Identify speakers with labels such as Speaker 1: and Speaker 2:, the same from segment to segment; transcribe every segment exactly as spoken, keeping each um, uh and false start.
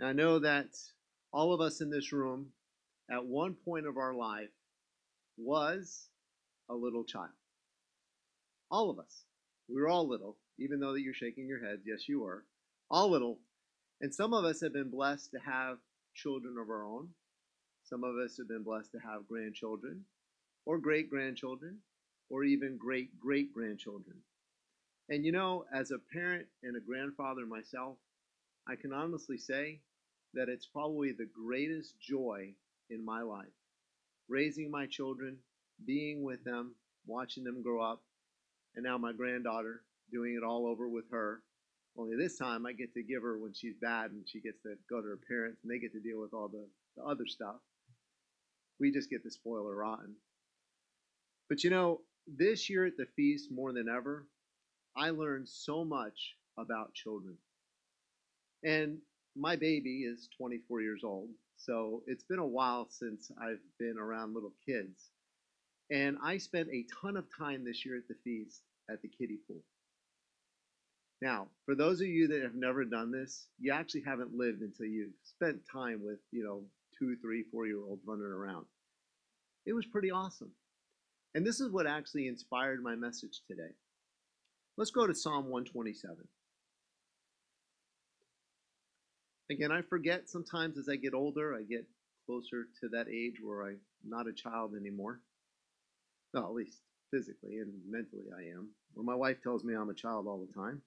Speaker 1: And I know that all of us in this room at one point of our life was a little child. All of us. We were all little, even though that you're shaking your head. Yes, you were. All little. And some of us have been blessed to have children of our own. Some of us have been blessed to have grandchildren or great grandchildren or even great great grandchildren. And you know, as a parent and a grandfather myself, I can honestly say that it's probably the greatest joy in my life. Raising my children, being with them, watching them grow up, and now my granddaughter, doing it all over with her. Only this time I get to give her when she's bad and she gets to go to her parents and they get to deal with all the, the other stuff. We just get to spoil her rotten. But you know, this year at the feast, more than ever, I learned so much about children. And my baby is twenty-four years old, so it's been a while since I've been around little kids. And I spent a ton of time this year at the feast at the kiddie pool. Now, for those of you that have never done this, you actually haven't lived until you've spent time with, you know, two, three, four year olds running around. It was pretty awesome. And this is what actually inspired my message today. Let's go to Psalm one twenty-seven. Again, I forget sometimes as I get older, I get closer to that age where I'm not a child anymore. Well, at least physically and mentally I am. Or my wife tells me I'm a child all the time.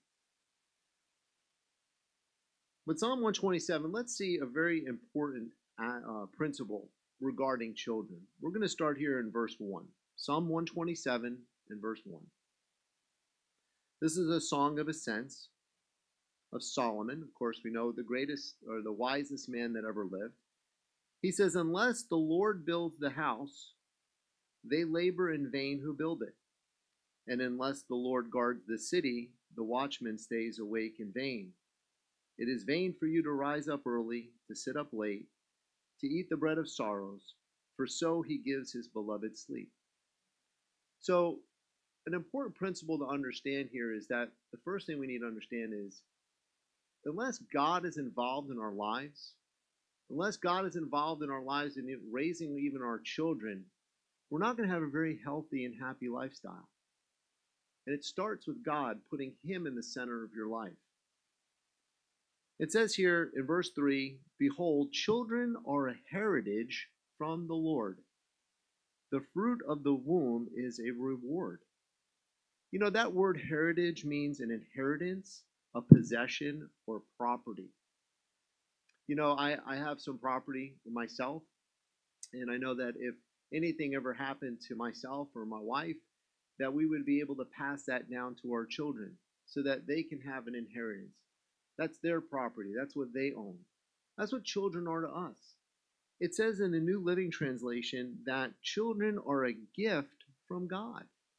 Speaker 1: But Psalm one twenty-seven, let's see a very important uh, principle regarding children. We're going to start here in verse one. Psalm one twenty-seven and verse one. This is a song of ascents of Solomon. Of course, we know the greatest or the wisest man that ever lived. He says, unless the Lord builds the house, they labor in vain who build it. And unless the Lord guards the city, the watchman stays awake in vain. It is vain for you to rise up early, to sit up late, to eat the bread of sorrows, for so he gives his beloved sleep. So, an important principle to understand here is that the first thing we need to understand is unless God is involved in our lives, unless God is involved in our lives in raising even our children, we're not going to have a very healthy and happy lifestyle. And it starts with God putting him in the center of your life. It says here in verse three, behold, children are a heritage from the Lord. The fruit of the womb is a reward. You know, that word heritage means an inheritance, a possession, or property. You know, I, I have some property myself, and I know that if anything ever happened to myself or my wife, that we would be able to pass that down to our children so that they can have an inheritance. That's their property. That's what they own. That's what children are to us. It says in the New Living Translation that children are a gift from God.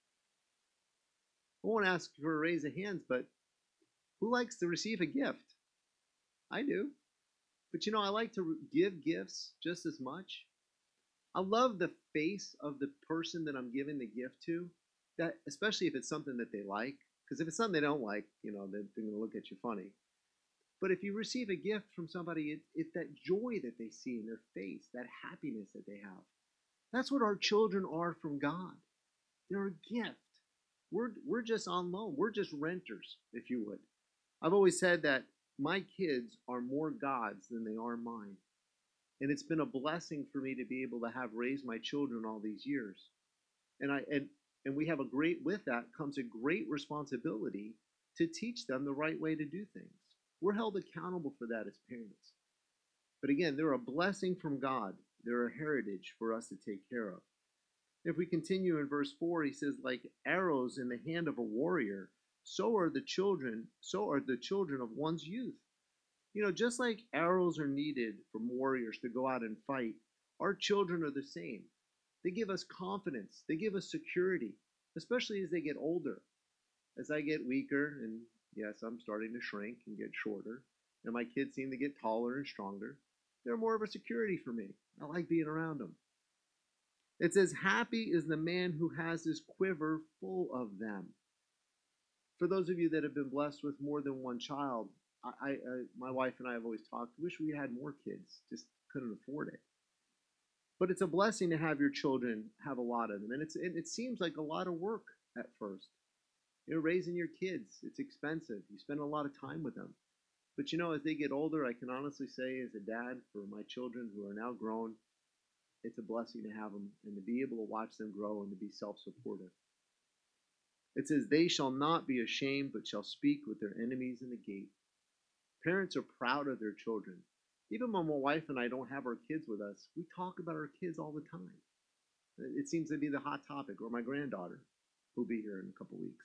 Speaker 1: I won't ask for a raise of hands, but who likes to receive a gift? I do. But you know, I like to give gifts just as much. I love the face of the person that I'm giving the gift to, that especially if it's something that they like. Because if it's something they don't like, you know, they're, they're going to look at you funny. But if you receive a gift from somebody, it, it's that joy that they see in their face, that happiness that they have. That's what our children are from God. They're a gift. We're, we're just on loan. We're just renters, if you would. I've always said that my kids are more God's than they are mine. And it's been a blessing for me to be able to have raised my children all these years. And I and and we have a great with that comes a great responsibility to teach them the right way to do things. We're held accountable for that as parents. But again, they're a blessing from God. They're a heritage for us to take care of. If we continue in verse four, he says, like arrows in the hand of a warrior, so are the children, so are the children of one's youth. You know, just like arrows are needed from warriors to go out and fight, our children are the same. They give us confidence. They give us security, especially as they get older. As I get weaker, and yes, I'm starting to shrink and get shorter, and my kids seem to get taller and stronger, they're more of a security for me. I like being around them. It says, happy is the man who has his quiver full of them. For those of you that have been blessed with more than one child, I, I, I my wife and I have always talked. Wish we had more kids. Just couldn't afford it. But it's a blessing to have your children have a lot of them, and it's it, it seems like a lot of work at first. You know, raising your kids, it's expensive. You spend a lot of time with them. But you know, as they get older, I can honestly say, as a dad for my children who are now grown, it's a blessing to have them and to be able to watch them grow and to be self-supportive. It says, "They shall not be ashamed, but shall speak with their enemies in the gate." Parents are proud of their children. Even when my wife and I don't have our kids with us, we talk about our kids all the time. It seems to be the hot topic, or my granddaughter, who'll be here in a couple weeks.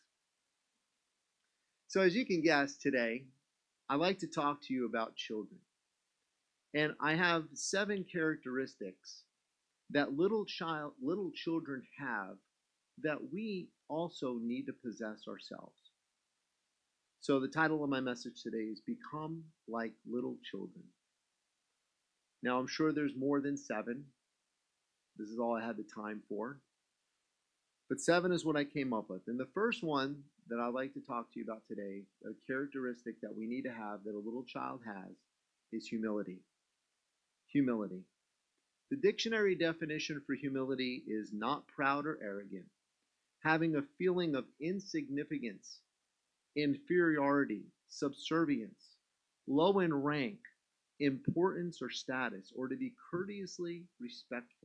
Speaker 1: So as you can guess, today, I like to talk to you about children. And I have seven characteristics that little child, little children have that we also need to possess ourselves. So the title of my message today is Become Like Little Children. Now I'm sure there's more than seven. This is all I had the time for. But seven is what I came up with. And the first one that I'd like to talk to you about today, a characteristic that we need to have that a little child has, is humility. Humility. The dictionary definition for humility is not proud or arrogant, having a feeling of insignificance, inferiority, subservience, low in rank, importance or status, or to be courteously respectful.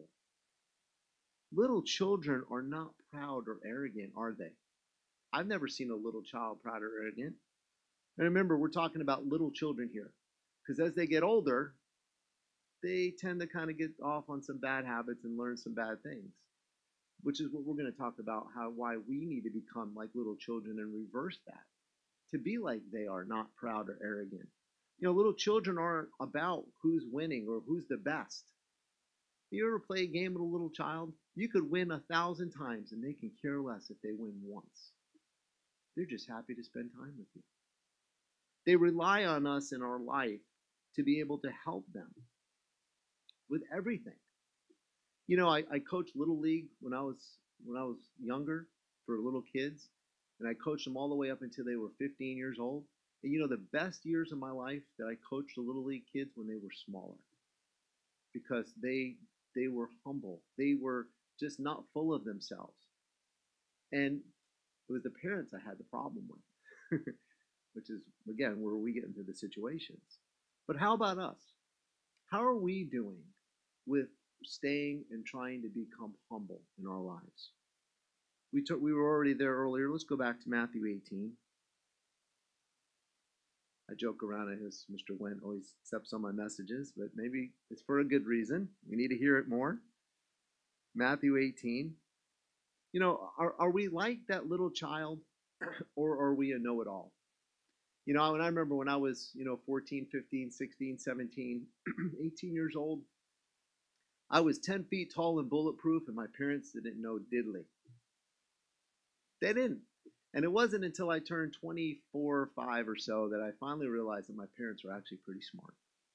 Speaker 1: Little children are not proud or arrogant, are they? I've never seen a little child proud or arrogant. And remember, we're talking about little children here, because as they get older, they tend to kind of get off on some bad habits and learn some bad things, which is what we're going to talk about, how why we need to become like little children and reverse that, to be like they are, not proud or arrogant. You know, little children aren't about who's winning or who's the best. You ever play a game with a little child? You could win a thousand times and they can care less if they win once. They're just happy to spend time with you. They rely on us in our life to be able to help them with everything. You know, I, I coached Little League when I was when I was younger for little kids, and I coached them all the way up until they were fifteen years old. And you know, the best years of my life that I coached the Little League kids when they were smaller, because they they were humble. They were just not full of themselves. And it was the parents I had the problem with, which is, again, where we get into the situations. But how about us? How are we doing with staying and trying to become humble in our lives? We, took, we were already there earlier. Let's go back to Matthew eighteen. I joke around as Mister Went always accepts on my messages, but maybe it's for a good reason. We need to hear it more. Matthew eighteen. You know, are, are we like that little child, or are we a know-it-all? You know, and I remember when I was, you know, fourteen, fifteen, sixteen, seventeen, eighteen years old, I was ten feet tall and bulletproof, and my parents didn't know diddly. They didn't. And it wasn't until I turned twenty-four or five or so that I finally realized that my parents were actually pretty smart.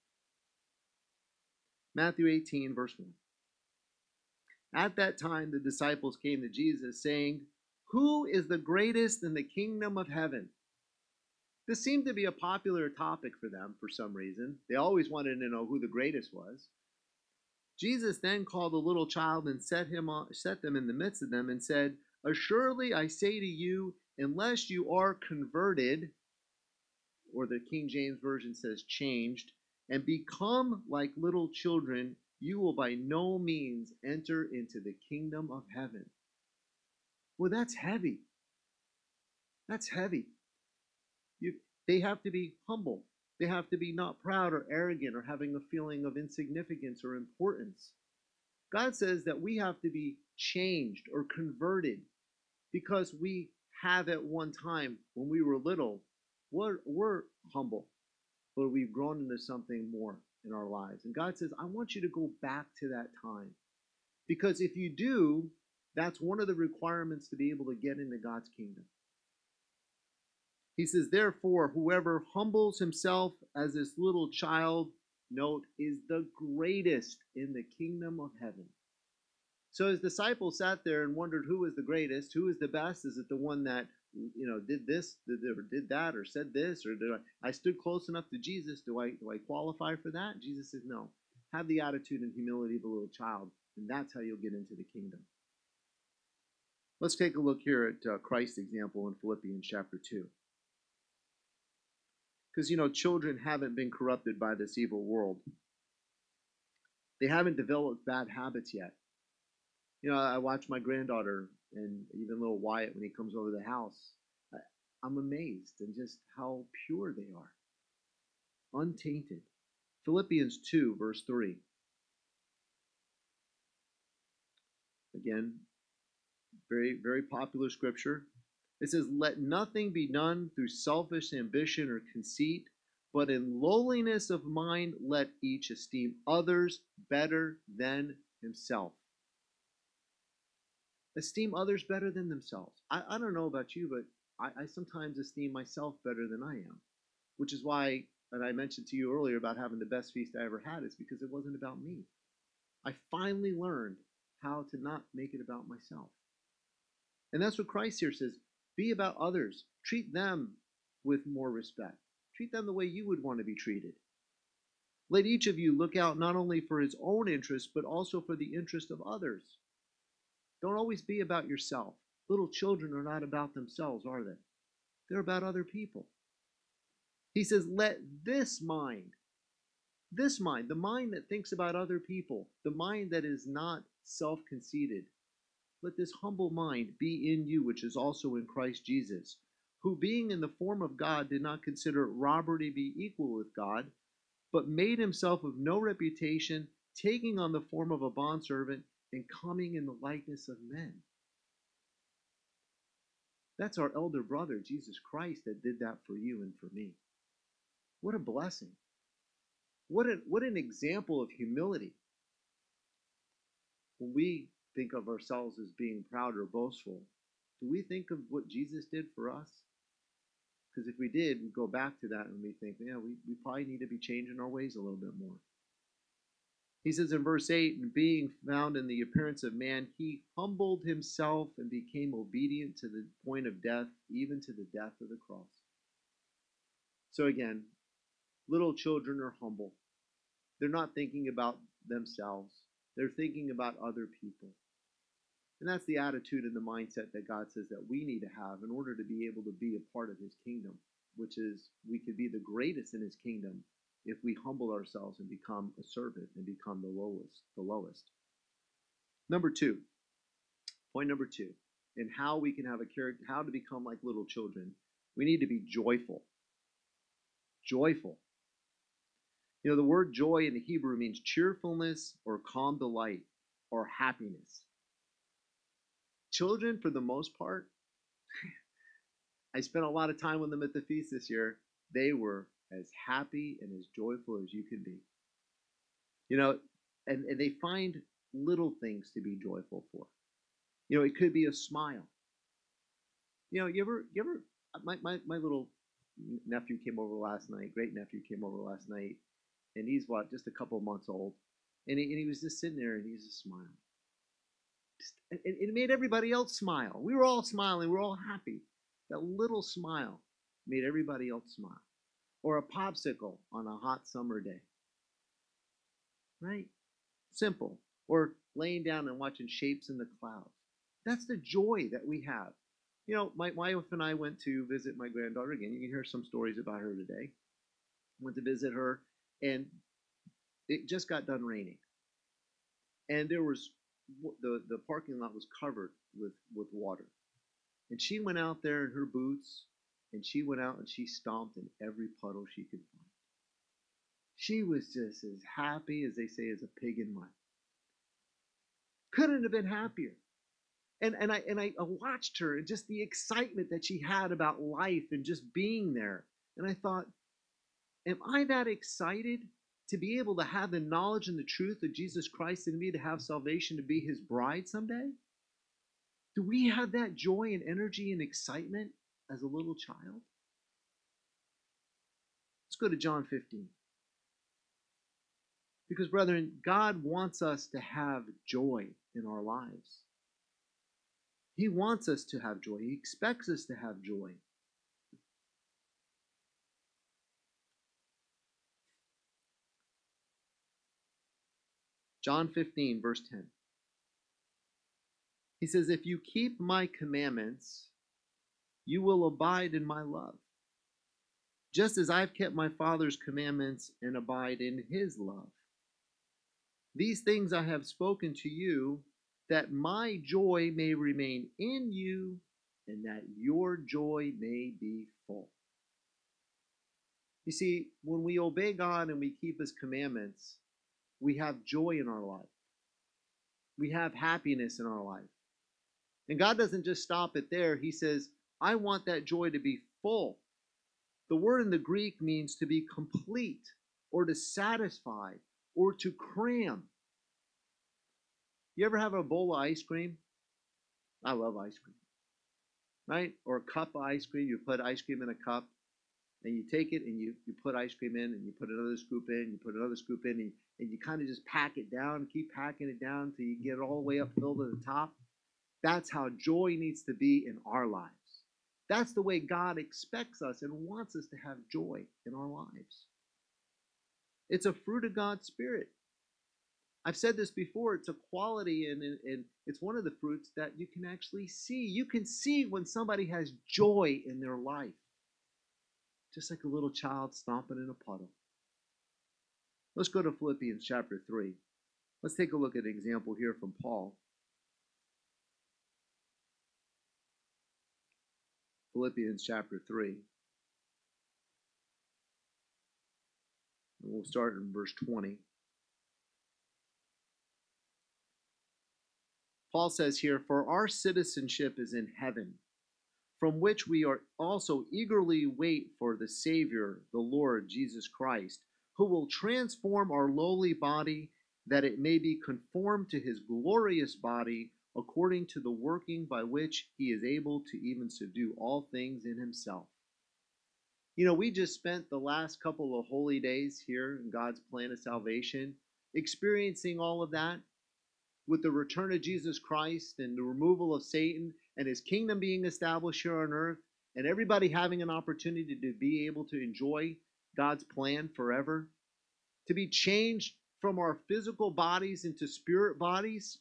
Speaker 1: Matthew eighteen, verse one. At that time, the disciples came to Jesus, saying, "Who is the greatest in the kingdom of heaven?" This seemed to be a popular topic for them for some reason. They always wanted to know who the greatest was. Jesus then called a little child and set him on, set them in the midst of them and said, "Assuredly I say to you, unless you are converted," or the King James Version says changed, "and become like little children, you will by no means enter into the kingdom of heaven." Well, that's heavy. That's heavy. You, they have to be humble. They have to be not proud or arrogant or having a feeling of insignificance or importance. God says that we have to be changed or converted because we have at one time, when we were little, we're, we're humble, but we've grown into something more in our lives. And God says, I want you to go back to that time. Because if you do, that's one of the requirements to be able to get into God's kingdom. He says, therefore, whoever humbles himself as this little child, note, is the greatest in the kingdom of heaven. So his disciples sat there and wondered who was the greatest, who is the best. Is it the one that you know, did this, did, or did that, or said this, or did I, I stood close enough to Jesus. Do I, do I qualify for that? Jesus says, no. Have the attitude and humility of a little child, and that's how you'll get into the kingdom. Let's take a look here at uh, Christ's example in Philippians chapter two. Because, you know, children haven't been corrupted by this evil world. They haven't developed bad habits yet. You know, I watch my granddaughter and even little Wyatt when he comes over the house. I, I'm amazed at just how pure they are, untainted. Philippians two, verse three. Again, very, very popular scripture. It says, let nothing be done through selfish ambition or conceit, but in lowliness of mind let each esteem others better than himself. Esteem others better than themselves. I, I don't know about you, but I, I sometimes esteem myself better than I am, which is why, and I mentioned to you earlier about having the best feast I ever had, is because it wasn't about me. I finally learned how to not make it about myself. And that's what Christ here says. Be about others. Treat them with more respect. Treat them the way you would want to be treated. Let each of you look out not only for his own interest, but also for the interest of others. Don't always be about yourself. Little children are not about themselves, are they? They're about other people. He says, let this mind, this mind, the mind that thinks about other people, the mind that is not self-conceited, let this humble mind be in you, which is also in Christ Jesus, who being in the form of God did not consider robbery to be equal with God, but made himself of no reputation, taking on the form of a bondservant and coming in the likeness of men. That's our elder brother, Jesus Christ, that did that for you and for me. What a blessing. What, a, what an example of humility. When we think of ourselves as being proud or boastful, do we think of what Jesus did for us? Because if we did, we go back to that and we think, yeah, we, we probably need to be changing our ways a little bit more. He says in verse eight, and being found in the appearance of man, he humbled himself and became obedient to the point of death, even to the death of the cross. So again, little children are humble. They're not thinking about themselves. They're thinking about other people. And that's the attitude and the mindset that God says that we need to have in order to be able to be a part of his kingdom, which is we could be the greatest in his kingdom if we humble ourselves and become a servant and become the lowest, the lowest. Number two, point number two, in how we can have a character, how to become like little children, we need to be joyful. Joyful. You know, the word joy in the Hebrew means cheerfulness or calm delight or happiness. Children, for the most part, I spent a lot of time with them at the feast this year. They were as happy and as joyful as you can be. You know, and, and they find little things to be joyful for. You know, it could be a smile. You know, you ever, you ever, my, my, my little nephew came over last night, great nephew came over last night, and he's what, just a couple of months old. And he, and he was just sitting there and he's just smiling. Just, and it made everybody else smile. We were all smiling. We were all happy. That little smile made everybody else smile. Or a popsicle on a hot summer day. Right? Simple. Or laying down and watching shapes in the clouds. That's the joy that we have. You know, my, my wife and I went to visit my granddaughter again. You can hear some stories about her today. Went to visit her, and it just got done raining. And there was, the, the parking lot was covered with, with water. And she went out there in her boots, and she went out and she stomped in every puddle she could find. She was just as happy, as they say, as a pig in mud. Couldn't have been happier. And, and, I, and I watched her and just the excitement that she had about life and just being there. And I thought, am I that excited to be able to have the knowledge and the truth of Jesus Christ in me, to have salvation, to be his bride someday? Do we have that joy and energy and excitement as a little child? Let's go to John fifteen. Because, brethren, God wants us to have joy in our lives. He wants us to have joy. He expects us to have joy. John fifteen, verse ten. He says, if you keep my commandments, you will abide in my love, just as I've kept my Father's commandments and abide in his love. These things I have spoken to you, that my joy may remain in you, and that your joy may be full. You see, when we obey God and we keep his commandments, we have joy in our life. We have happiness in our life. And God doesn't just stop it there. He says, I want that joy to be full. The word in the Greek means to be complete, or to satisfy, or to cram. You ever have a bowl of ice cream? I love ice cream, right? Or a cup of ice cream. You put ice cream in a cup, and you take it and you, you put ice cream in, and you put another scoop in, you put another scoop in, and, and you kind of just pack it down, keep packing it down until you get it all the way up filled to the top. That's how joy needs to be in our lives. That's the way God expects us and wants us to have joy in our lives. It's a fruit of God's Spirit. I've said this before, it's a quality and, and, and it's one of the fruits that you can actually see. You can see when somebody has joy in their life, just like a little child stomping in a puddle. Let's go to Philippians chapter three. Let's take a look at an example here from Paul. Philippians chapter three. And we'll start in verse twenty. Paul says here, for our citizenship is in heaven, from which we are also eagerly wait for the Savior, the Lord Jesus Christ, who will transform our lowly body, that it may be conformed to his glorious body, according to the working by which he is able to even subdue all things in himself. You know, we just spent the last couple of holy days here in God's plan of salvation, experiencing all of that, with the return of Jesus Christ and the removal of Satan and his kingdom being established here on earth, and everybody having an opportunity to be able to enjoy God's plan forever, to be changed from our physical bodies into spirit bodies.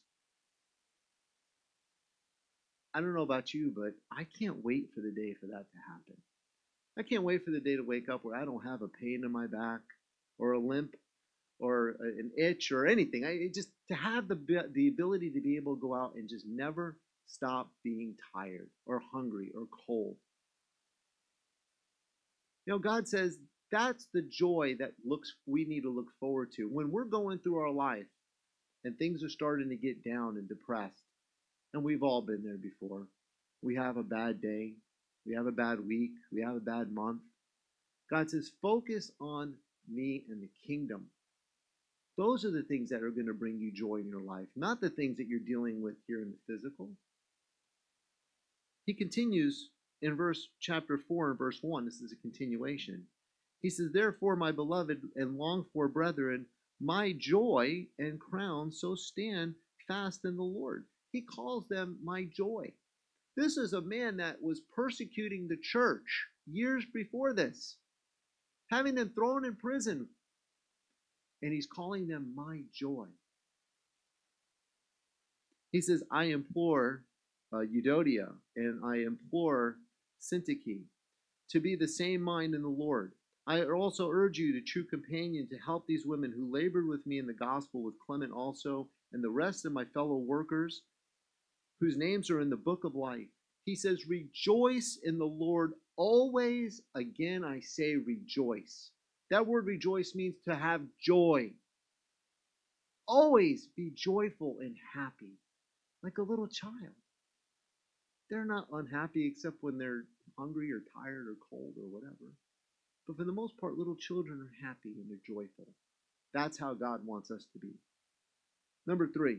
Speaker 1: I don't know about you, but I can't wait for the day for that to happen. I can't wait for the day to wake up where I don't have a pain in my back or a limp or an itch or anything. I just to have the the ability to be able to go out and just never stop being tired or hungry or cold. You know, God says that's the joy that looks we need to look forward to when we're going through our life and things are starting to get down and depressed. And we've all been there before. We have a bad day, we have a bad week, we have a bad month. God says, focus on me and the kingdom. Those are the things that are going to bring you joy in your life, not the things that you're dealing with here in the physical. He continues in verse chapter four and verse one. This is a continuation. He says, therefore, my beloved and longed for brethren, my joy and crown, so stand fast in the Lord. He calls them my joy. This is a man that was persecuting the church years before this, having them thrown in prison. And he's calling them my joy. He says, I implore uh, Euodia and I implore Syntyche to be the same mind in the Lord. I also urge you, the true companion, to help these women who labored with me in the gospel, with Clement also, and the rest of my fellow workers, whose names are in the book of life. He says, rejoice in the Lord always. Again, I say rejoice. That word rejoice means to have joy. Always be joyful and happy, like a little child. They're not unhappy except when they're hungry or tired or cold or whatever. But for the most part, little children are happy and they're joyful. That's how God wants us to be. Number three,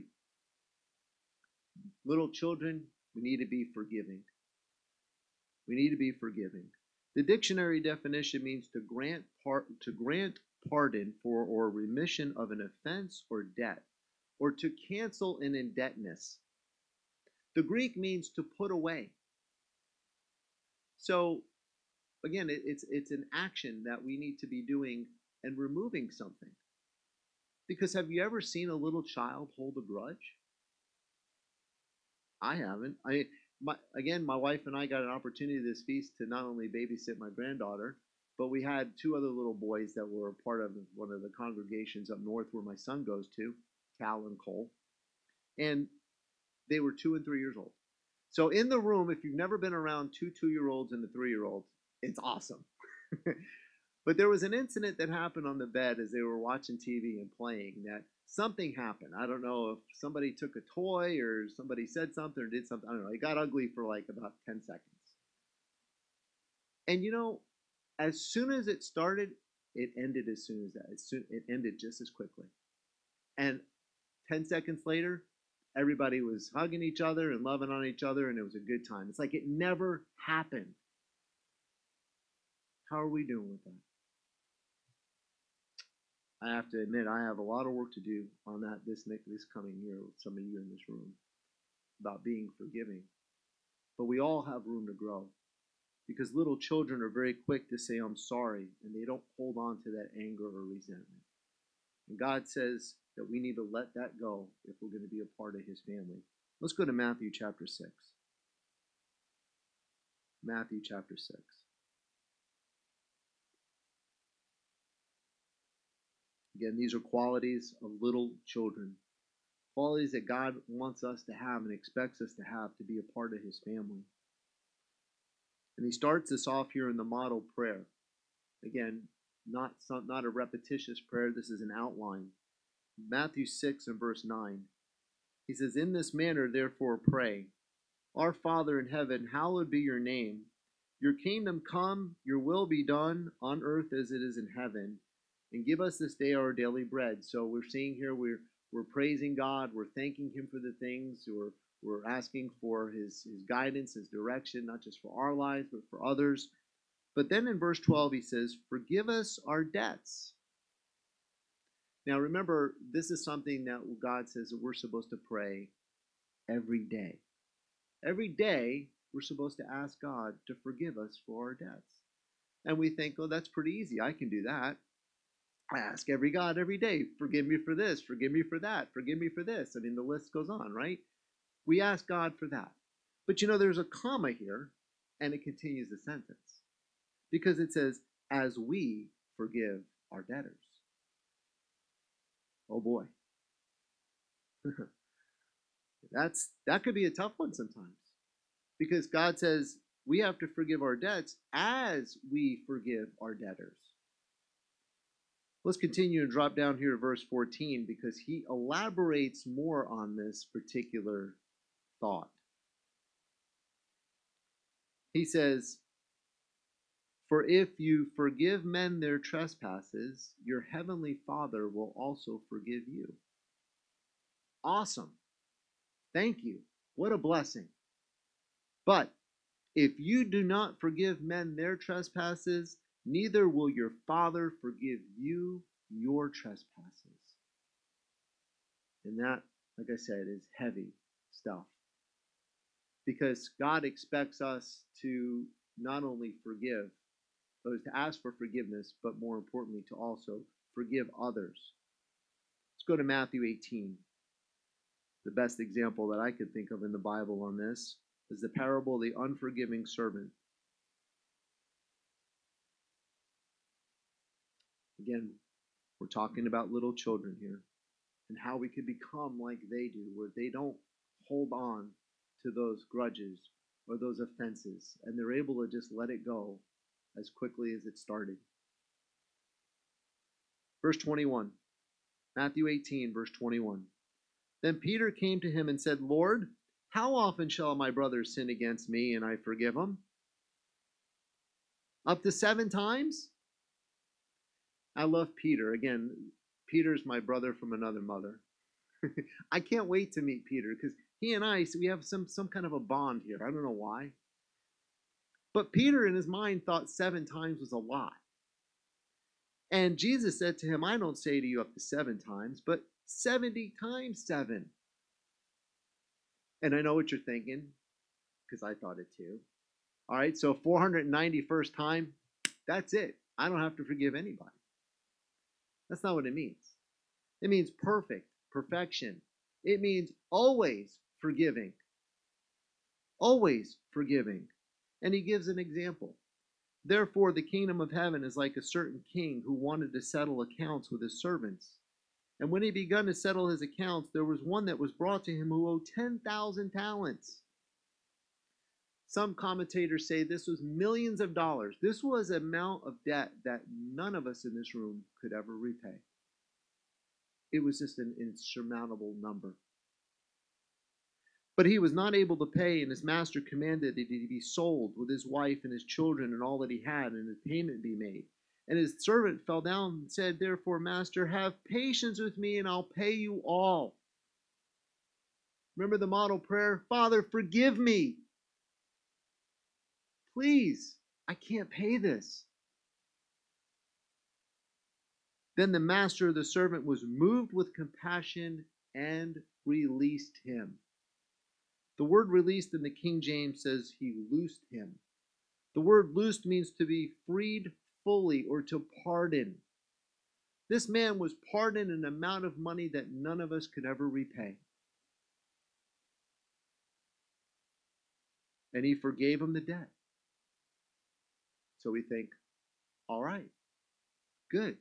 Speaker 1: little children, we need to be forgiving. We need to be forgiving. The dictionary definition means to grant part to grant pardon for or remission of an offense or debt, or to cancel an indebtedness. The Greek means to put away. So again, it, it's it's an action that we need to be doing and removing something. Because have you ever seen a little child hold a grudge? I haven't. I my again, my wife and I got an opportunity this feast to not only babysit my granddaughter, but we had two other little boys that were part of one of the congregations up north where my son goes to, Cal and Cole, and they were two and three years old. So in the room, if you've never been around two two-year-olds and a three-year-old, it's awesome. But there was an incident that happened on the bed as they were watching T V and playing that something happened. I don't know if somebody took a toy or somebody said something or did something. I don't know. It got ugly for like about ten seconds. And you know, as soon as it started, it ended as soon as that. It, soon, it ended just as quickly. And ten seconds later, everybody was hugging each other and loving on each other, and it was a good time. It's like it never happened. How are we doing with that? I have to admit, I have a lot of work to do on that this this coming year with some of you in this room about being forgiving. But we all have room to grow because little children are very quick to say, I'm sorry, and they don't hold on to that anger or resentment. And God says that we need to let that go if we're going to be a part of his family. Let's go to Matthew chapter six. Matthew chapter six. Again, these are qualities of little children, qualities that God wants us to have and expects us to have to be a part of his family. And he starts this off here in the model prayer. Again, not, some, not a repetitious prayer. This is an outline. Matthew six and verse nine. He says, in this manner, therefore, pray. Our Father in heaven, hallowed be your name. Your kingdom come, your will be done on earth as it is in heaven. And give us this day our daily bread. So we're seeing here, we're, we're praising God. We're thanking him for the things. We're, we're asking for his, his guidance, his direction, not just for our lives, but for others. But then in verse twelve, he says, forgive us our debts. Now remember, this is something that God says that we're supposed to pray every day. Every day, we're supposed to ask God to forgive us for our debts. And we think, oh, that's pretty easy. I can do that. I ask every God every day, forgive me for this, forgive me for that, forgive me for this. I mean, the list goes on, right? We ask God for that. But you know, there's a comma here, and it continues the sentence. Because it says, as we forgive our debtors. Oh boy. That's that could be a tough one sometimes. Because God says we have to forgive our debts as we forgive our debtors. Let's continue and drop down here to verse fourteen because he elaborates more on this particular thought. He says, for if you forgive men their trespasses, your heavenly Father will also forgive you. Awesome. Thank you. What a blessing. But if you do not forgive men their trespasses, neither will your Father forgive you your trespasses. And that, like I said, is heavy stuff. Because God expects us to not only forgive, but to ask for forgiveness, but more importantly, to also forgive others. Let's go to Matthew eighteen. The best example that I could think of in the Bible on this is the parable of the unforgiving servant. Again, we're talking about little children here and how we could become like they do, where they don't hold on to those grudges or those offenses, and they're able to just let it go as quickly as it started. Verse twenty-one, Matthew eighteen, verse twenty-one. Then Peter came to him and said, Lord, how often shall my brother sin against me and I forgive him? Up to seven times? I love Peter. Again, Peter's my brother from another mother. I can't wait to meet Peter because he and I, so we have some, some kind of a bond here. I don't know why. But Peter in his mind thought seven times was a lot. And Jesus said to him, I don't say to you up to seven times, but seventy times seven. And I know what you're thinking, because I thought it too. All right, so four hundred ninety-first time, that's it. I don't have to forgive anybody. That's not what it means. It means perfect, perfection. It means always forgiving, always forgiving. And he gives an example. Therefore, the kingdom of heaven is like a certain king who wanted to settle accounts with his servants. And when he begun to settle his accounts, there was one that was brought to him who owed ten thousand talents. Some commentators say this was millions of dollars. This was an amount of debt that none of us in this room could ever repay. It was just an insurmountable number. But he was not able to pay, and his master commanded that he be sold with his wife and his children and all that he had, and his payment be made. And his servant fell down and said, Therefore, master, have patience with me, and I'll pay you all. Remember the model prayer? Father, forgive me. Please, I can't pay this. Then the master of the servant was moved with compassion and released him. The word released in the King James says he loosed him. The word loosed means to be freed fully or to pardon. This man was pardoned an amount of money that none of us could ever repay. And he forgave him the debt. So we think, all right, good.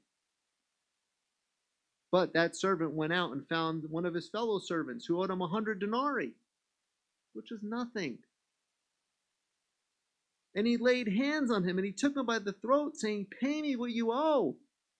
Speaker 1: But that servant went out and found one of his fellow servants who owed him a hundred denarii, which is nothing. And he laid hands on him and he took him by the throat, saying, Pay me what you owe.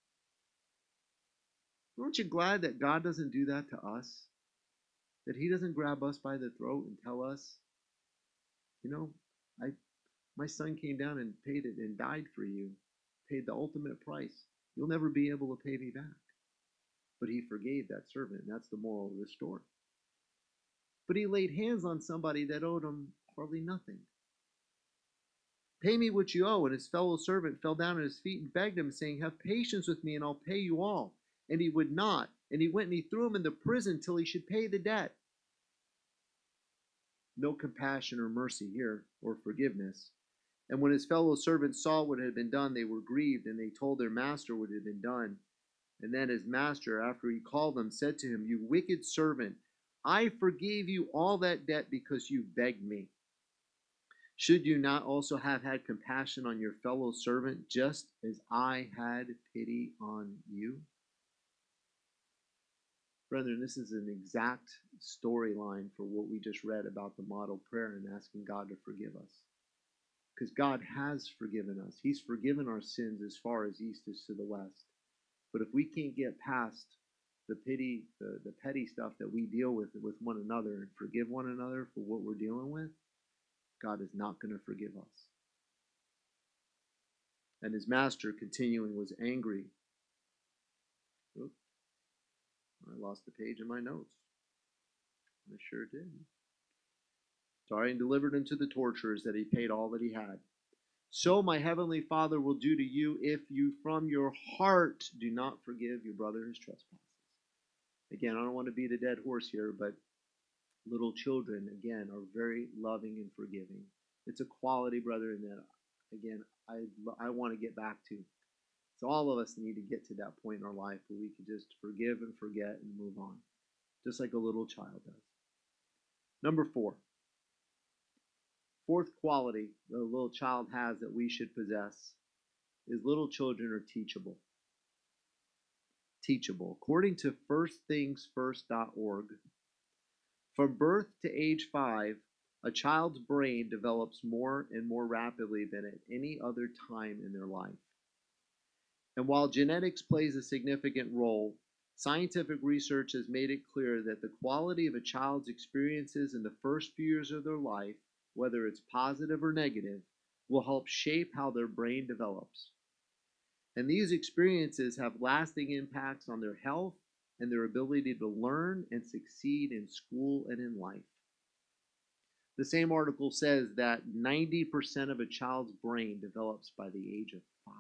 Speaker 1: Aren't you glad that God doesn't do that to us? That he doesn't grab us by the throat and tell us, you know, I my son came down and paid it and died for you, paid the ultimate price. You'll never be able to pay me back. But he forgave that servant, and that's the moral of the story. But he laid hands on somebody that owed him hardly nothing. Pay me what you owe. And his fellow servant fell down at his feet and begged him, saying, Have patience with me, and I'll pay you all. And he would not. And he went and he threw him into prison till he should pay the debt. No compassion or mercy here, or forgiveness. And when his fellow servants saw what had been done, they were grieved, and they told their master what had been done. And then his master, after he called them, said to him, You wicked servant, I forgave you all that debt because you begged me. Should you not also have had compassion on your fellow servant, just as I had pity on you? Brethren, this is an exact storyline for what we just read about the model prayer and asking God to forgive us. Because God has forgiven us. He's forgiven our sins as far as east is to the west. But if we can't get past the pity, the, the petty stuff that we deal with with one another and forgive one another for what we're dealing with, God is not going to forgive us. And his master, continuing, was angry. Oops, I lost the page in my notes. I sure did. Sorry, and delivered him to the torturers that he paid all that he had. So my heavenly Father will do to you if you from your heart do not forgive your brother his trespasses. Again, I don't want to beat a dead horse here, but little children, again, are very loving and forgiving. It's a quality, brother, in that, again, I, I want to get back to. So all of us need to get to that point in our life where we can just forgive and forget and move on, just like a little child does. Number four. Fourth quality that a little child has that we should possess is little children are teachable. Teachable. According to first things first dot org, from birth to age five, a child's brain develops more and more rapidly than at any other time in their life. And while genetics plays a significant role, scientific research has made it clear that the quality of a child's experiences in the first few years of their life, whether it's positive or negative, will help shape how their brain develops. And these experiences have lasting impacts on their health and their ability to learn and succeed in school and in life. The same article says that ninety percent of a child's brain develops by the age of five.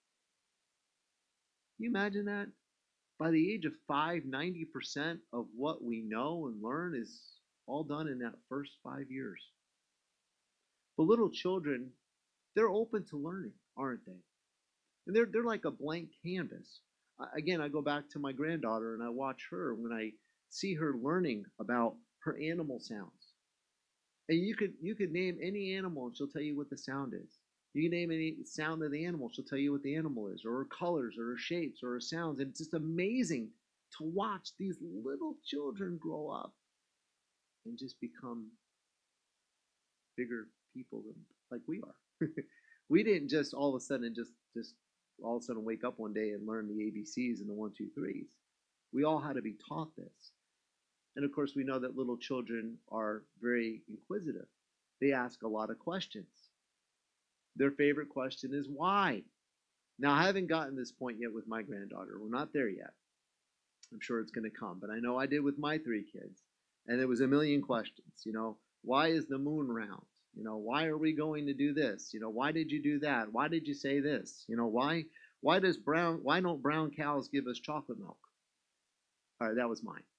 Speaker 1: Can you imagine that? By the age of five, ninety percent of what we know and learn is all done in that first five years. But little children, they're open to learning, aren't they? And they're they're like a blank canvas. Uh, again, I go back to my granddaughter and I watch her when I see her learning about her animal sounds. And you could you could name any animal and she'll tell you what the sound is. You can name any sound of the animal, she'll tell you what the animal is, or her colors, or her shapes, or her sounds. And it's just amazing to watch these little children grow up and just become bigger people than like we are. We didn't just all of a sudden just just all of a sudden wake up one day and learn the A B Cs and the one, two, threes. We all had to be taught this. And of course, we know that little children are very inquisitive. They ask a lot of questions. Their favorite question is why? Now, I haven't gotten this point yet with my granddaughter. We're not there yet. I'm sure it's going to come, but I know I did with my three kids. And there was a million questions. You know, why is the moon round? You know, why are we going to do this? You know, why did you do that? Why did you say this? You know, why why does brown why don't brown cows give us chocolate milk? All right, that was mine.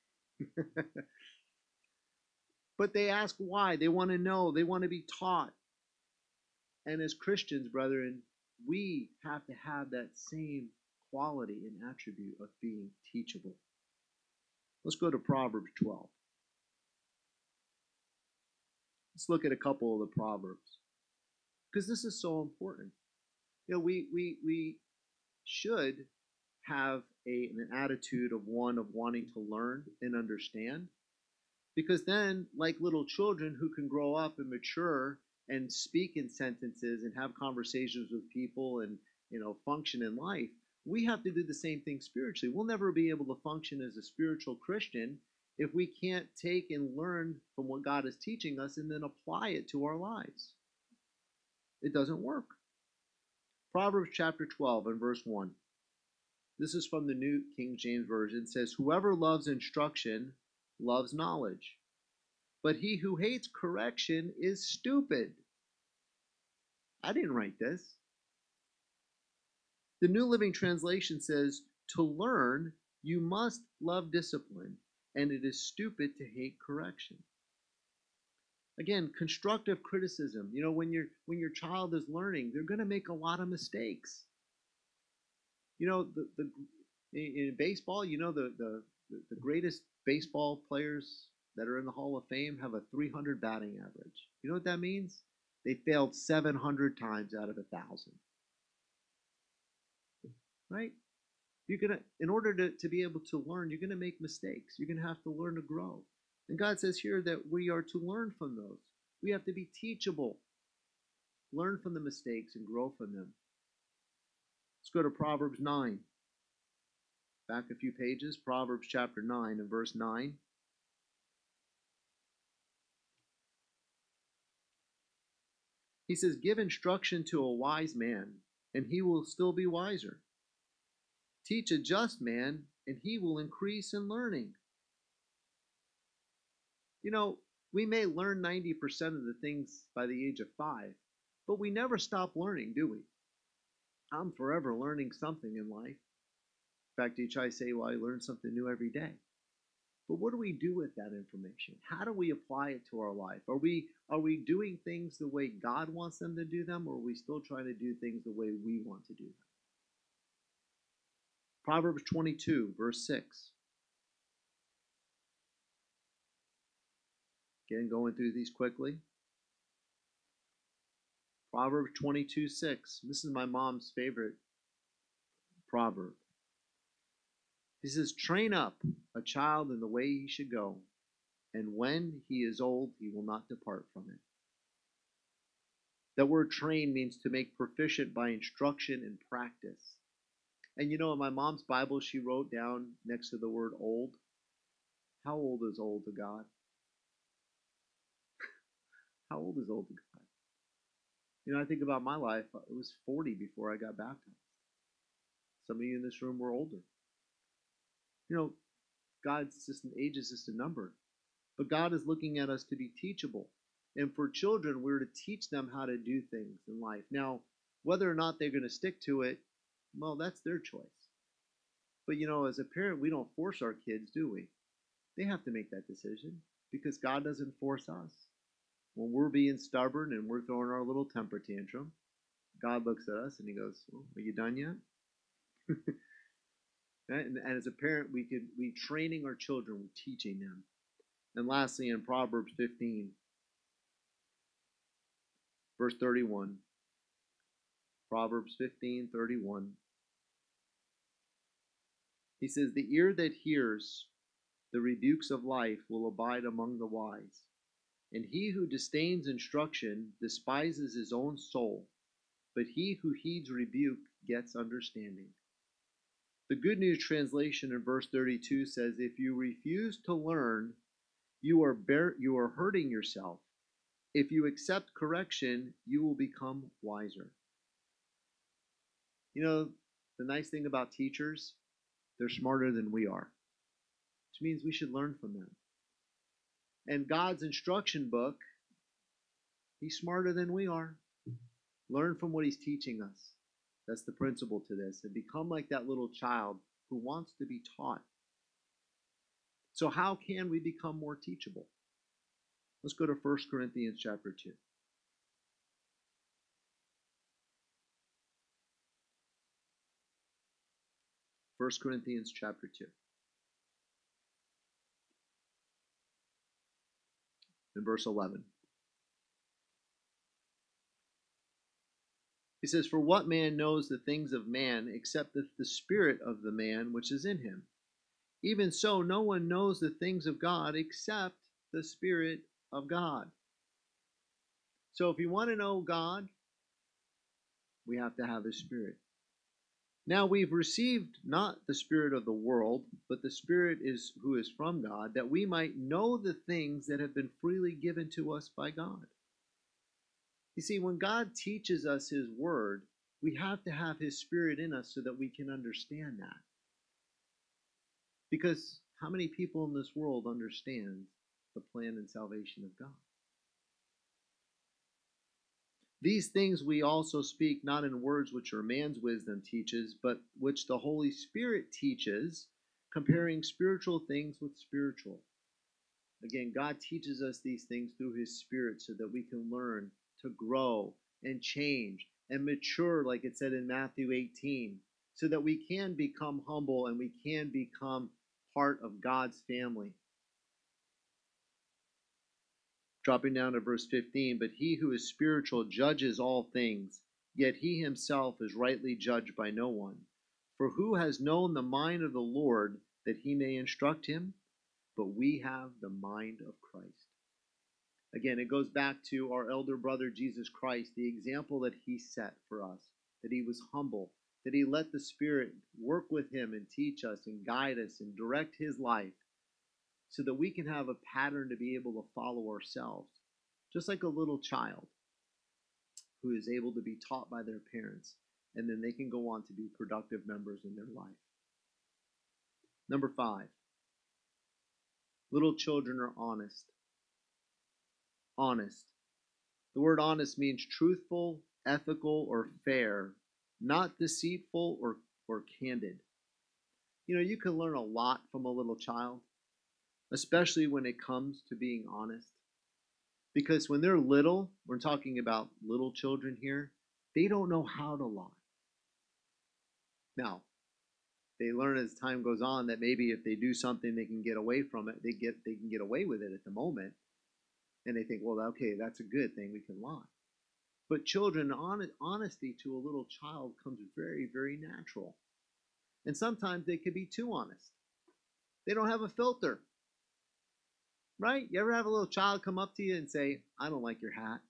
Speaker 1: But they ask why. They want to know. They want to be taught. And as Christians, brethren, we have to have that same quality and attribute of being teachable. Let's go to Proverbs twelve. Let's look at a couple of the Proverbs, because this is so important. You know, we we we should have a, an attitude of one of wanting to learn and understand, because then, like little children who can grow up and mature and speak in sentences and have conversations with people and, you know, function in life, we have to do the same thing spiritually. We'll never be able to function as a spiritual Christian if we can't take and learn from what God is teaching us and then apply it to our lives. It doesn't work. Proverbs chapter twelve and verse one. This is from the New King James Version. It says, "Whoever loves instruction loves knowledge, but he who hates correction is stupid." I didn't write this. The New Living Translation says, "To learn, you must love discipline, and it is stupid to hate correction." Again, constructive criticism. You know, when your when your child is learning, they're going to make a lot of mistakes. You know, the, the in baseball, you know, the, the the greatest baseball players that are in the Hall of Fame have a three hundred batting average. You know what that means? They failed seven hundred times out of a thousand. Right? You're gonna, in order to, to be able to learn, you're gonna make mistakes. You're gonna have to learn to grow. And God says here that we are to learn from those. We have to be teachable. Learn from the mistakes and grow from them. Let's go to Proverbs nine. Back a few pages, Proverbs chapter nine and verse nine. He says, "Give instruction to a wise man, and he will still be wiser. Teach a just man, and he will increase in learning." You know, we may learn ninety percent of the things by the age of five, but we never stop learning, do we? I'm forever learning something in life. In fact, each I say, well, I learn something new every day. But what do we do with that information? How do we apply it to our life? Are we are we doing things the way God wants them to do them, or are we still trying to do things the way we want to do them? Proverbs twenty-two, verse six. Again, going through these quickly. Proverbs twenty-two, six. This is my mom's favorite proverb. He says, "Train up a child in the way he should go, and when he is old, he will not depart from it." That word train means to make proficient by instruction and practice. And you know, in my mom's Bible, she wrote down next to the word old. How old is old to God? How old is old to God? You know, I think about my life. It was forty before I got baptized. Some of you in this room were older. You know, God's just an age is just a number. But God is looking at us to be teachable. And for children, we're to teach them how to do things in life. Now, whether or not they're going to stick to it, well, that's their choice. But, you know, as a parent, we don't force our kids, do we? They have to make that decision. because God doesn't force us. When we're being stubborn and we're throwing our little temper tantrum, God looks at us and he goes, oh, are you done yet? and, and as a parent, we could we training our children, we're teaching them. And lastly, in Proverbs fifteen, verse thirty-one, Proverbs fifteen, thirty-one, he says, the ear that hears the rebukes of life will abide among the wise. And he who disdains instruction despises his own soul, but he who heeds rebuke gets understanding. The Good News Translation in verse thirty-two says, if you refuse to learn, you are bear, you are hurting yourself. If you accept correction, you will become wiser. You know, the nice thing about teachers, they're smarter than we are, which means we should learn from them. And God's instruction book, he's smarter than we are. Learn from what he's teaching us. That's the principle to this. And become like that little child who wants to be taught. So how can we become more teachable? Let's go to First Corinthians chapter two. First Corinthians chapter two. In verse eleven. He says, for what man knows the things of man except the, the spirit of the man which is in him? Even so, no one knows the things of God except the Spirit of God. So if you want to know God, we have to have his Spirit. Now we've received not the spirit of the world, but the Spirit is who is from God, that we might know the things that have been freely given to us by God. You see, when God teaches us his word, we have to have his Spirit in us so that we can understand that. Because how many people in this world understand the plan and salvation of God? These things we also speak not in words which are man's wisdom teaches, but which the Holy Spirit teaches, comparing spiritual things with spiritual. Again, God teaches us these things through his Spirit so that we can learn to grow and change and mature, like it said in Matthew eighteen, so that we can become humble and we can become part of God's family. Dropping down to verse fifteen, but he who is spiritual judges all things, yet he himself is rightly judged by no one. For who has known the mind of the Lord that he may instruct him? But we have the mind of Christ. Again, it goes back to our elder brother Jesus Christ, the example that he set for us, that he was humble, that he let the Spirit work with him and teach us and guide us and direct his life, so that we can have a pattern to be able to follow ourselves, just like a little child who is able to be taught by their parents, and then they can go on to be productive members in their life. Number five, little children are honest. Honest. The word honest means truthful, ethical, or fair, not deceitful or, or candid. You know, you can learn a lot from a little child, especially when it comes to being honest. Because when they're little, we're talking about little children here, they don't know how to lie. Now, they learn as time goes on that maybe if they do something they can get away from it, they get they can get away with it at the moment. And they think, well, okay, that's a good thing, we can lie. But children, honesty to a little child comes very, very natural. And sometimes they could be too honest. They don't have a filter. Right? You ever have a little child come up to you and say, I don't like your hat?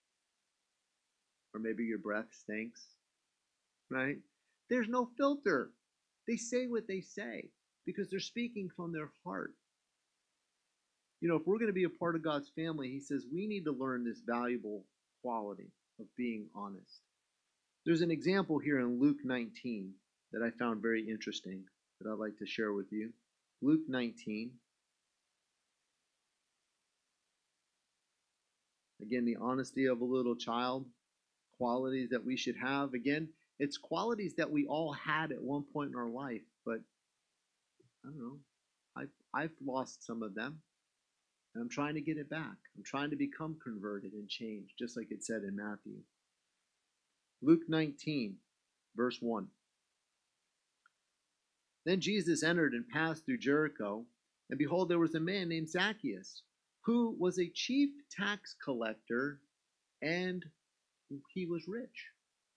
Speaker 1: Or maybe your breath stinks? Right? There's no filter. They say what they say because they're speaking from their heart. You know, if we're going to be a part of God's family, he says we need to learn this valuable quality of being honest. There's an example here in Luke nineteen that I found very interesting that I'd like to share with you. Luke nineteen. Again, the honesty of a little child, qualities that we should have. Again, it's qualities that we all had at one point in our life, but I don't know, I've, I've lost some of them. And I'm trying to get it back. I'm trying to become converted and changed, just like it said in Matthew. Luke nineteen, verse one. Then Jesus entered and passed through Jericho, and behold, there was a man named Zacchaeus, who was a chief tax collector, and he was rich.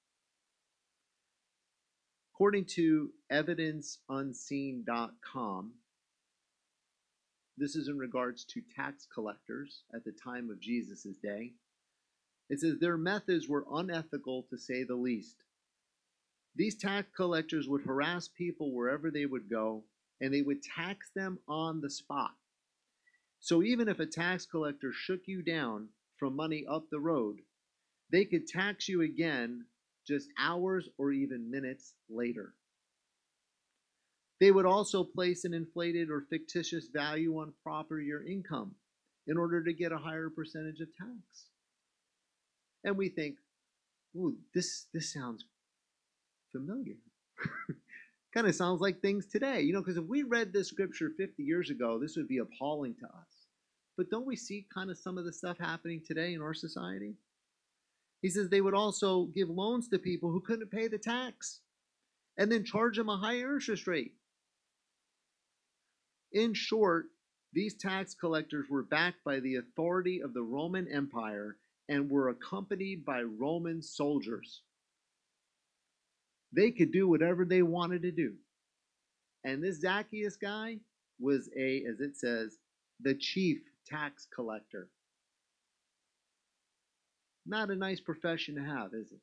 Speaker 1: According to evidence unseen dot com, this is in regards to tax collectors at the time of Jesus' day. It says their methods were unethical, to say the least. These tax collectors would harass people wherever they would go, and they would tax them on the spot. So even if a tax collector shook you down from money up the road, they could tax you again just hours or even minutes later. They would also place an inflated or fictitious value on property or income in order to get a higher percentage of tax. And we think, ooh, this, this sounds familiar. Kind of sounds like things today, you know, because if we read this scripture fifty years ago, this would be appalling to us. But don't we see kind of some of the stuff happening today in our society? He says they would also give loans to people who couldn't pay the tax and then charge them a higher interest rate. In short, these tax collectors were backed by the authority of the Roman Empire and were accompanied by Roman soldiers. They could do whatever they wanted to do. And this Zacchaeus guy was a, as it says, the chief tax collector. Not a nice profession to have, is it?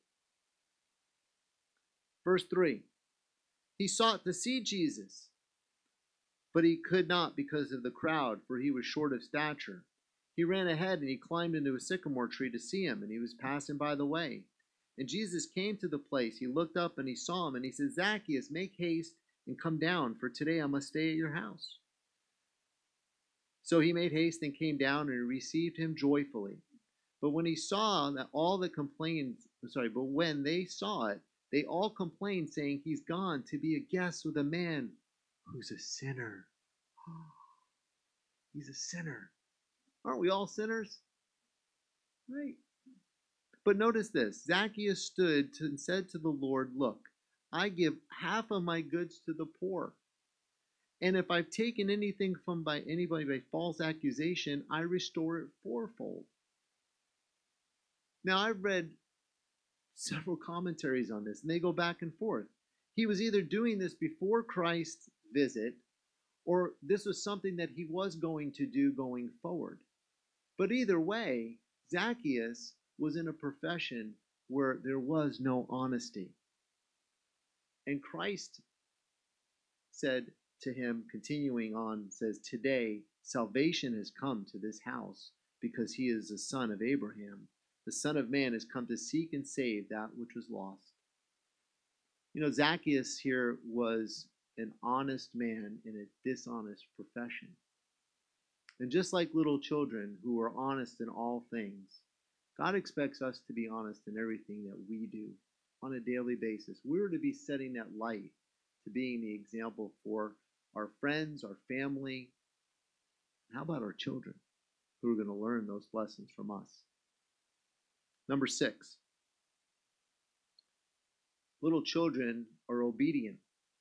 Speaker 1: Verse three. He sought to see Jesus, but he could not because of the crowd, for he was short of stature. He ran ahead and he climbed into a sycamore tree to see him, and he was passing by the way. And Jesus came to the place. He looked up and he saw him, and he said, Zacchaeus, make haste and come down, for today I must stay at your house. So he made haste and came down, and he received him joyfully. But when he saw that all that complained, sorry, but when they saw it, they all complained, saying, he's gone to be a guest with a man who's a sinner. He's a sinner. Aren't we all sinners? Right. But notice this. Zacchaeus stood and said to the Lord, look, I give half of my goods to the poor. And if I've taken anything from by anybody by false accusation, I restore it fourfold. Now, I've read several commentaries on this, and they go back and forth. He was either doing this before Christ's visit, or this was something that he was going to do going forward. But either way, Zacchaeus was in a profession where there was no honesty. And Christ said to him, continuing on, says, today salvation has come to this house because he is the son of Abraham. The Son of Man has come to seek and save that which was lost. You know, Zacchaeus here was an honest man in a dishonest profession. And just like little children who are honest in all things, God expects us to be honest in everything that we do on a daily basis. We're to be setting that light to being the example for our friends, our family. How about our children who are going to learn those lessons from us? Number six, little children are obedient.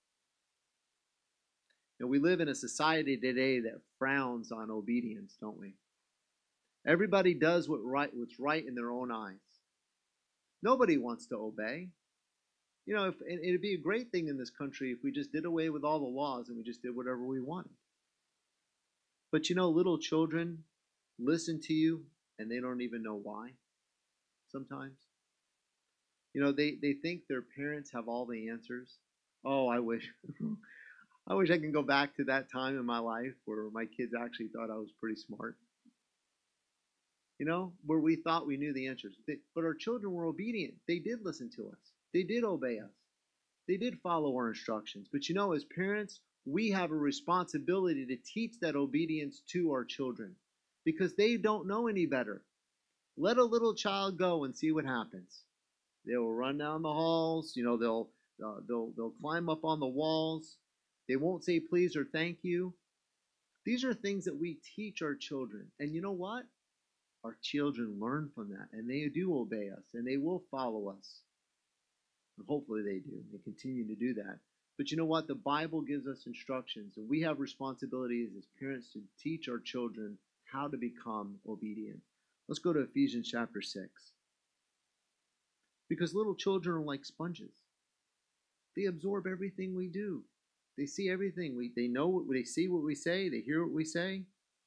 Speaker 1: And we live in a society today that frowns on obedience, don't we? Everybody does what right, what's right in their own eyes. Nobody wants to obey. You know, if, it'd be a great thing in this country if we just did away with all the laws and we just did whatever we wanted. But you know, little children listen to you and they don't even know why sometimes. You know, they, they think their parents have all the answers. Oh, I wish. I wish I can go back to that time in my life where my kids actually thought I was pretty smart. You know, where we thought we knew the answers. But our children were obedient. They did listen to us. They did obey us. They did follow our instructions. But you know, as parents, we have a responsibility to teach that obedience to our children because they don't know any better. Let a little child go and see what happens. They will run down the halls. You know, they'll uh, they'll they'll climb up on the walls. They won't say please or thank you. These are things that we teach our children. And you know what? Our children learn from that, and they do obey us, and they will follow us. And hopefully they do. They continue to do that. But you know what? The Bible gives us instructions, and we have responsibilities as parents to teach our children how to become obedient. Let's go to Ephesians chapter six. Because little children are like sponges. They absorb everything we do. They see everything. We, they know what they see what we say. They hear what we say.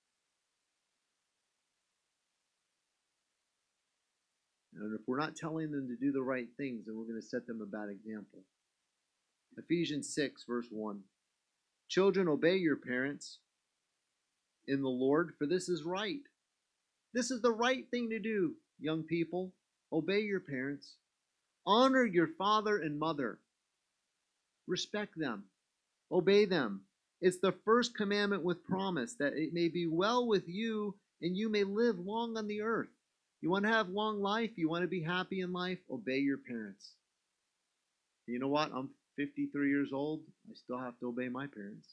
Speaker 1: And if we're not telling them to do the right things, then we're going to set them a bad example. Ephesians six, verse one. Children, obey your parents in the Lord, for this is right. This is the right thing to do, young people. Obey your parents. Honor your father and mother. Respect them. Obey them. It's the first commandment with promise, that it may be well with you and you may live long on the earth. You want to have long life? You want to be happy in life? Obey your parents. You know what? I'm fifty-three years old. I still have to obey my parents.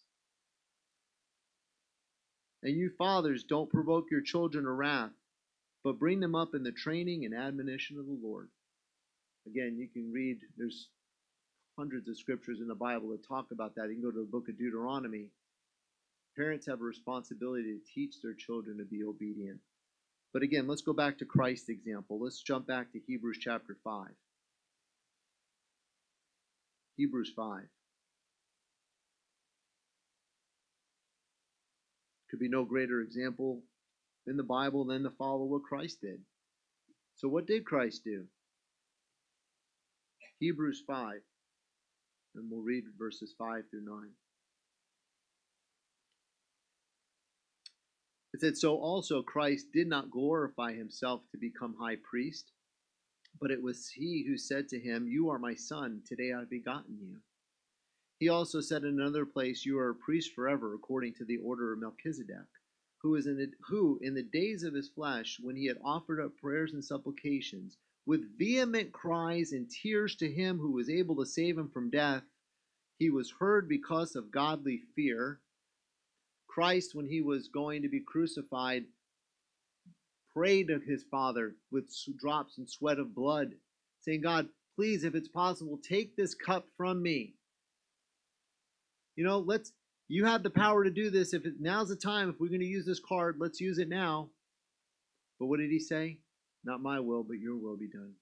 Speaker 1: And you fathers, don't provoke your children to wrath, but bring them up in the training and admonition of the Lord. Again, you can read, there's hundreds of scriptures in the Bible that talk about that. You can go to the book of Deuteronomy. Parents have a responsibility to teach their children to be obedient. But again, let's go back to Christ's example. Let's jump back to Hebrews chapter five. Hebrews five. Could be no greater example in the Bible than to follow what Christ did. So what did Christ do? Hebrews five. And we'll read verses five through nine. It said, so also Christ did not glorify himself to become high priest, but it was he who said to him, you are my son, today I have begotten you. He also said in another place, you are a priest forever, according to the order of Melchizedek, who, is in the, who in the days of his flesh, when he had offered up prayers and supplications, with vehement cries and tears to him who was able to save him from death, he was heard because of godly fear. Christ, when he was going to be crucified, prayed to his Father with drops and sweat of blood, saying, God, please, if it's possible, take this cup from me. You know, let's, you have the power to do this. If it, now's the time, if we're going to use this card, let's use it now. But what did he say? Not my will, but your will be done.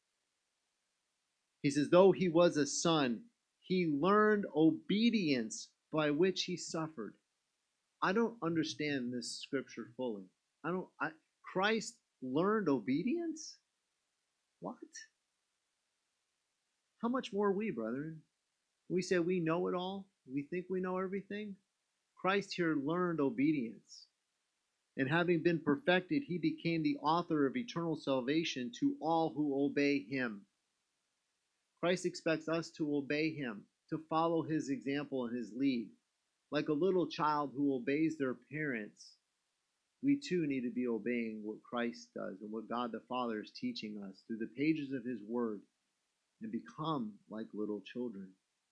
Speaker 1: He says, though he was a son, he learned obedience by which he suffered. I don't understand this scripture fully. I don't, I, Christ learned obedience? What? How much more we, brethren? We say we know it all. We think we know everything. Christ here learned obedience. And having been perfected, he became the author of eternal salvation to all who obey him. Christ expects us to obey him, to follow his example and his lead. Like a little child who obeys their parents, we too need to be obeying what Christ does and what God the Father is teaching us through the pages of his word, and become like little children.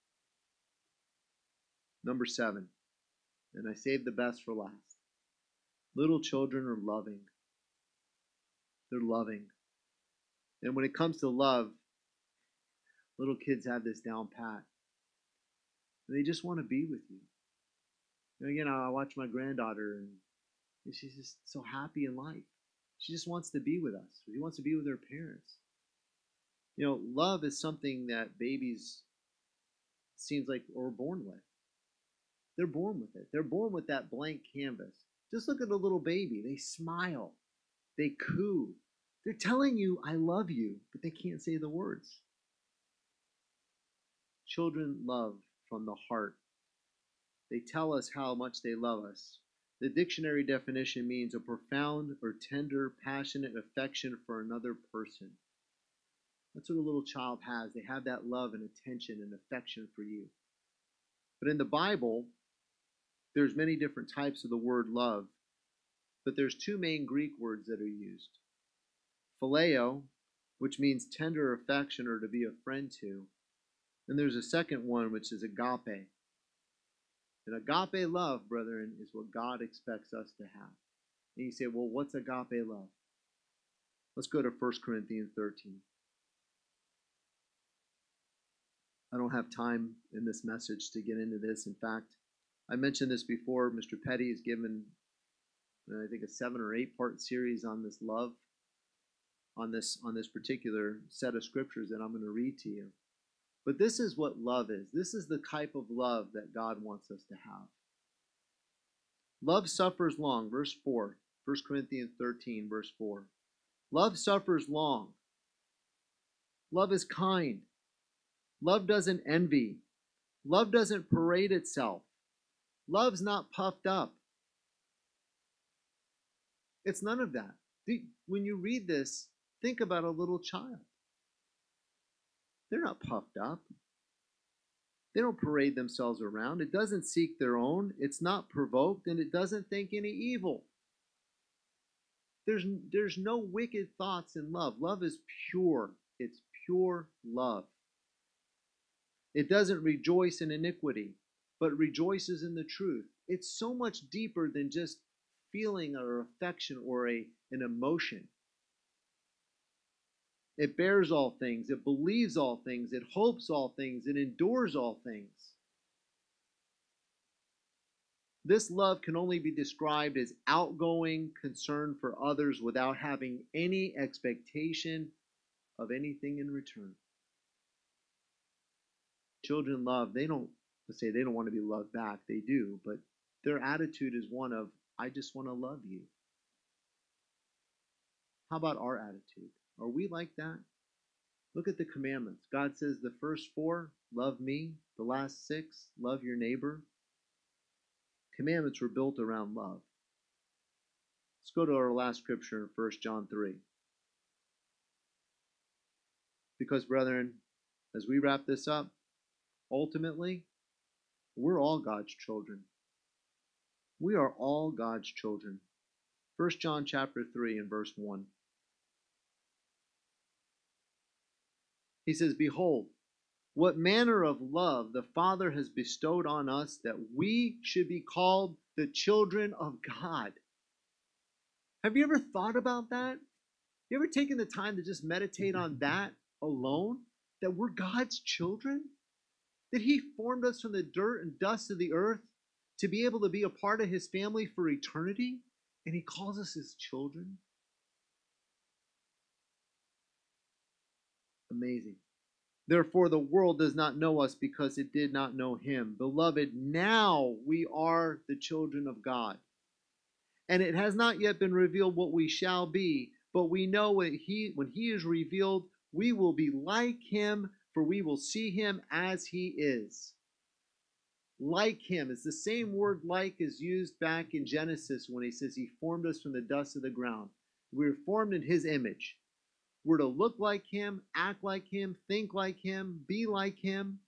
Speaker 1: Number seven, and I saved the best for last. Little children are loving. They're loving. And when it comes to love, little kids have this down pat. They just want to be with you. And again, I watch my granddaughter, and she's just so happy in life. She just wants to be with us. She wants to be with her parents. You know, love is something that babies, seems like, are born with. They're born with it. They're born with that blank canvas. Just look at a little baby. They smile. They coo. They're telling you, I love you, but they can't say the words. Children love from the heart. They tell us how much they love us. The dictionary definition means a profound or tender, passionate affection for another person. That's what a little child has. They have that love and attention and affection for you. But in the Bible, there's many different types of the word love, but there's two main Greek words that are used. Phileo, which means tender affection or to be a friend to. And there's a second one, which is agape. And agape love, brethren, is what God expects us to have. And you say, well, what's agape love? Let's go to First Corinthians thirteen. I don't have time in this message to get into this. In fact, I mentioned this before. Mister Petty has given, I think, a seven or eight part series on this love, on this on this particular set of scriptures that I'm going to read to you. But this is what love is. This is the type of love that God wants us to have. Love suffers long, verse four, First Corinthians thirteen, verse four. Love suffers long. Love is kind. Love doesn't envy. Love doesn't parade itself. Love's not puffed up. It's none of that. When you read this, think about a little child. They're not puffed up. They don't parade themselves around. It doesn't seek their own. It's not provoked, and it doesn't think any evil. There's, there's no wicked thoughts in love. Love is pure. It's pure love. It doesn't rejoice in iniquity, but rejoices in the truth. It's so much deeper than just feeling or affection or a, an emotion. It bears all things. It believes all things. It hopes all things. It endures all things. This love can only be described as outgoing concern for others without having any expectation of anything in return. Children love, they don't, let's say they don't want to be loved back. They do, but their attitude is one of, I just want to love you. How about our attitude? Are we like that? Look at the commandments. God says the first four, love me. The last six, love your neighbor. Commandments were built around love. Let's go to our last scripture in First John three. Because, brethren, as we wrap this up, ultimately, we're all God's children. We are all God's children. First John chapter three and verse one. He says, behold, what manner of love the Father has bestowed on us that we should be called the children of God. Have you ever thought about that? You ever taken the time to just meditate on that alone? That we're God's children? That He formed us from the dirt and dust of the earth to be able to be a part of His family for eternity? And He calls us His children? Amazing. Therefore, the world does not know us because it did not know Him. Beloved, now we are the children of God. And it has not yet been revealed what we shall be, but we know when He, when He is revealed, we will be like Him, for we will see Him as He is. Like Him. It's the same word like is used back in Genesis when He says He formed us from the dust of the ground. We were formed in His image. We're to look like Him, act like Him, think like Him, be like Him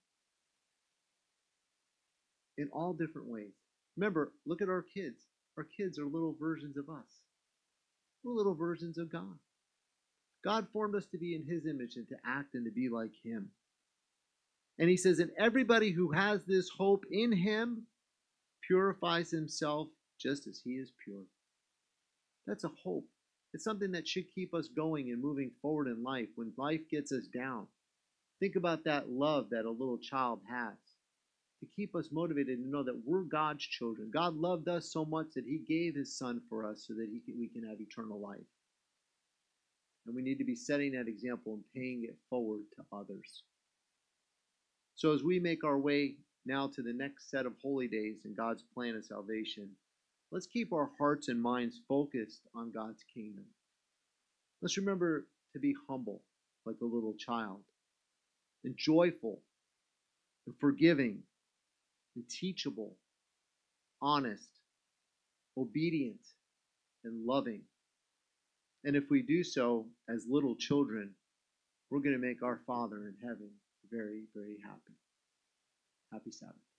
Speaker 1: in all different ways. Remember, look at our kids. Our kids are little versions of us. We're little versions of God. God formed us to be in His image and to act and to be like Him. And He says, and everybody who has this hope in Him purifies himself just as He is pure. That's a hope. It's something that should keep us going and moving forward in life when life gets us down. Think about that love that a little child has to keep us motivated to know that we're God's children. God loved us so much that He gave His Son for us so that he can, we can have eternal life. And we need to be setting that example and paying it forward to others. So as we make our way now to the next set of holy days in God's plan of salvation, let's keep our hearts and minds focused on God's kingdom. Let's remember to be humble like a little child, and joyful, and forgiving, and teachable, honest, obedient, and loving. And if we do so as little children, we're going to make our Father in heaven very, very happy. Happy Sabbath.